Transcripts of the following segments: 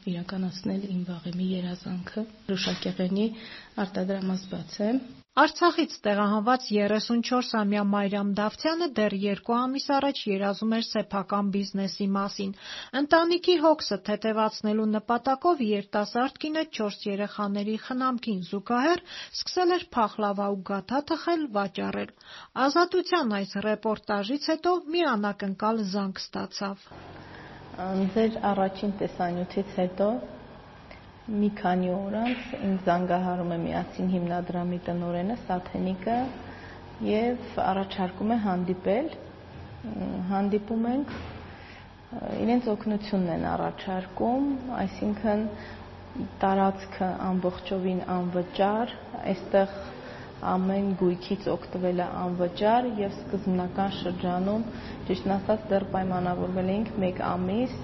իրականացնել իմ վաղեմի երազանքը Քրուշակեղենի արտադրամասված եմ։ Արցախից տեղահանված 34-ամյա Մարիամ Դավթյանը դեռ 2 ամիս առաջ երազում էր սեփական բիզնեսի մասին։ Ընտանիքի հոգսը թեթևացնելու նպատակով երիտասարդ կինը 4 երեխաների խնամքին զուգահեռ սկսել էր փախլավա ու գաթա թխել, վաճառել։ Ազատության այս ռեպորտաժից հետո մի անակնկալ զանգ ստացավ։ Ձեր առաջին տեսանյութից հետո մի քանի օր անց ինձ զանգահարում է Միասին հիմնադրամի տնօրենը Սաթենիկը եւ առաջարկում է հանդիպել։ Հանդիպում ենք, իրենց օգնությունն են առաջարկում, այսինքն տարածքը ամբողջովին անվճար, այստեղ ամեն գույքից օգտվելը անվճար եւ սկզբնական շրջանում, ճիշտն ասած, դեռ պայմանավորվել էինք 1 ամիս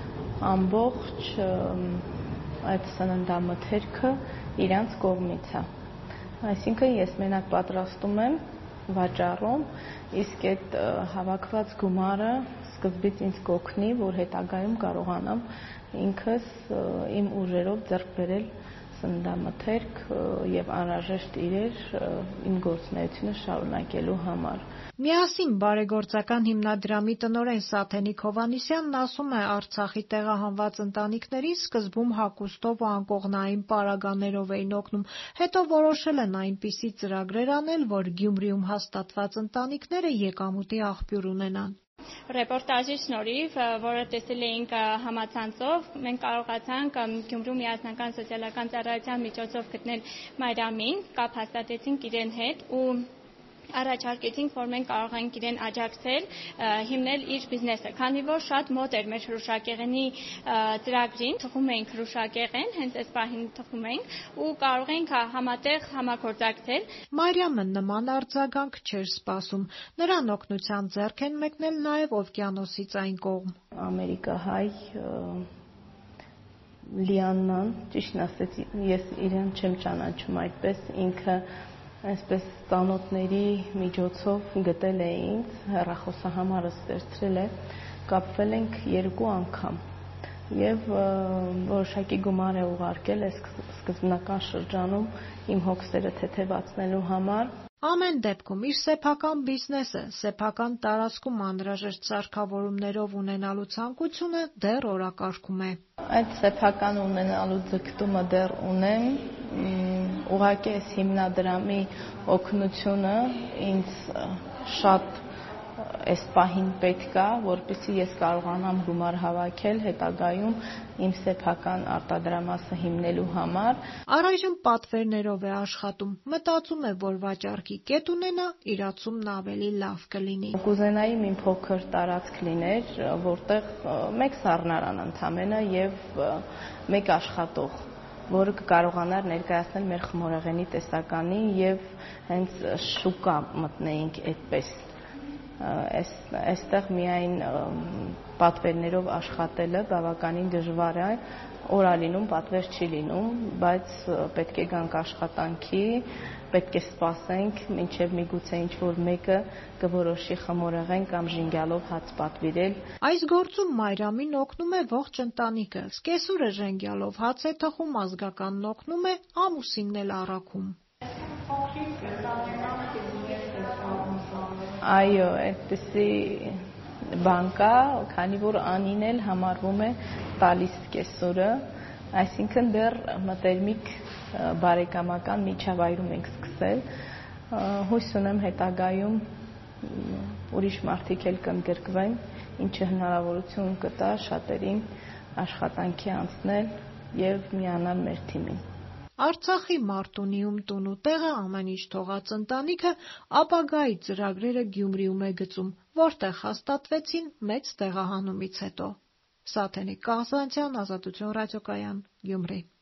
ամբողջ այդ սննդամթերքը իրանց կողմից է։ Այսինքն ես մենակ պատրաստում եմ, վաճառում, իսկ այդ հավաքված գումարը սկզբից ինձ կօգնի, որ հետագայում կարողանամ ինքս իմ ուժերով ձեռք բերել սննդամթերք եւ անհրաժեշտ իրեր իմ գործունեությունը շարունակելու համար։ Միասին բարեգործական հիմնադրամի տնօրեն Սաթենիկ Հովհաննիսյանն ասում է, Արցախի տեղահանված ընտանիքներին սկզբում հագուստով ու անկողնային պարագաներով էին օգնում, հետո որոշել են այնպիսի ծրագրեր անել, որ Գյումրիում հաստատված ընտանիքները եկամուտի աղբյուր ունենան։ Ռեպորտաժի շնորհիվ, որը տեսել էինք համացանցով, մենք կարողացանք Գյումրու միասնական սոցիալական ծառայության միջոցով գտնել Մարիամին, կապ հաստատեցինք իրեն հետ ու առաջարկեցինք, որ մենք կարող ենք իրեն աջակցել հիմնել իր բիզնեսը, քանի որ շատ մոտ էր մեր Քրուշակեղենի ծրագրին, թխում էինք Քրուշակեղեն, հենց այս պահին թխում էինք ու կարող ենք համատեղ համագործակցել։ Մարիամը նման արձագանք չէր սպասում, նրան օգնության ձեռք են մեկնել նաև օվկիանոսից այն կողմ։ Ամերիկահայ Լիաննան, ճիշտն ասած, ես իրեն չեմ ճանաչում այդպես, ինքը այսպես ծանոթների միջոցով գտել է ինձ, հեռախոսահամարս վերցրել է, կապվել ենք 2 անգամ եւ որոշակի գումար է ուղարկել այս սկզբնական շրջանում իմ հոգսերը թեթևացնելու համար։ Ամեն դեպքում իր սեփական բիզնեսը, սեփական տարածքում անհրաժեշտ սարքավորումներով ունենալու ցանկությունը դեռ օրակարգում է։ Այդ սեփական ունենալու ձգտումը դեռ ունեմ, ուղղակի այս հիմնադրամի օգնությունը ինձ շատ այս պահին պետք է, որպեսզի ես կարողանամ գումար հավաքել հետագայում իմ սեփական արտադրամասը հիմնելու համար։ Առայժմ պատվերներով է աշխատում, մտածում է, որ վաճառքի կետ ունենա, իրացումն ավելի լավ կլինի։ Կուզենայի մի փոքր տարածք լիներ, որտեղ 1 սառնարան ընդամենը եւ 1 աշխատող, որը կկարողանար ներկայացնել մեր խմորեղենի տեսականին եւ հենց շուկա մտնեինք այդպես։ Այստեղ միայն պատվերներով աշխատելը բավականին դժվար է, օր է լինում, պատվեր չի լինում, բայց պետք է գանք աշխատանքի, պետք է սպասենք, մինչև միգուցե ինչ-որ մեկը կորոշի խմորեղեն կամ ժենգյալով հաց պատվիրել։ Այս գործում Մարիամին օգնում է ողջ ընտանիքը, սկեսուրը ժենգյալով հաց է թխում, ազգականն օգնում է, ամուսինն էլ առաքում։ Այո, այդպեսի բան կա, քանի որ Անին էլ համարվում է տալիս սկեսուրը, այսինքն դեռ մտերմիկ բարեկամական միջավայրում ենք սկսել։ Հույս ունեմ հետագայում ուրիշ մարդիկ էլ կընդգրկվեն, ինչը հնարավորություն կտա շատերին աշխատանքի անցնել եւ միանալ մեր թիմին։ Արցախի Մարտունիում տուն ու տեղը ամեն ինչ թողած ընտանիքը ապագայի ծրագրերը Գյումրիում է գծում, որտեղ հաստատվեցին մեծ տեղահանումից հետո։ Սաթենիկ Կաղզանցյան, Ազատություն ռադիոկայան, Գյումրի։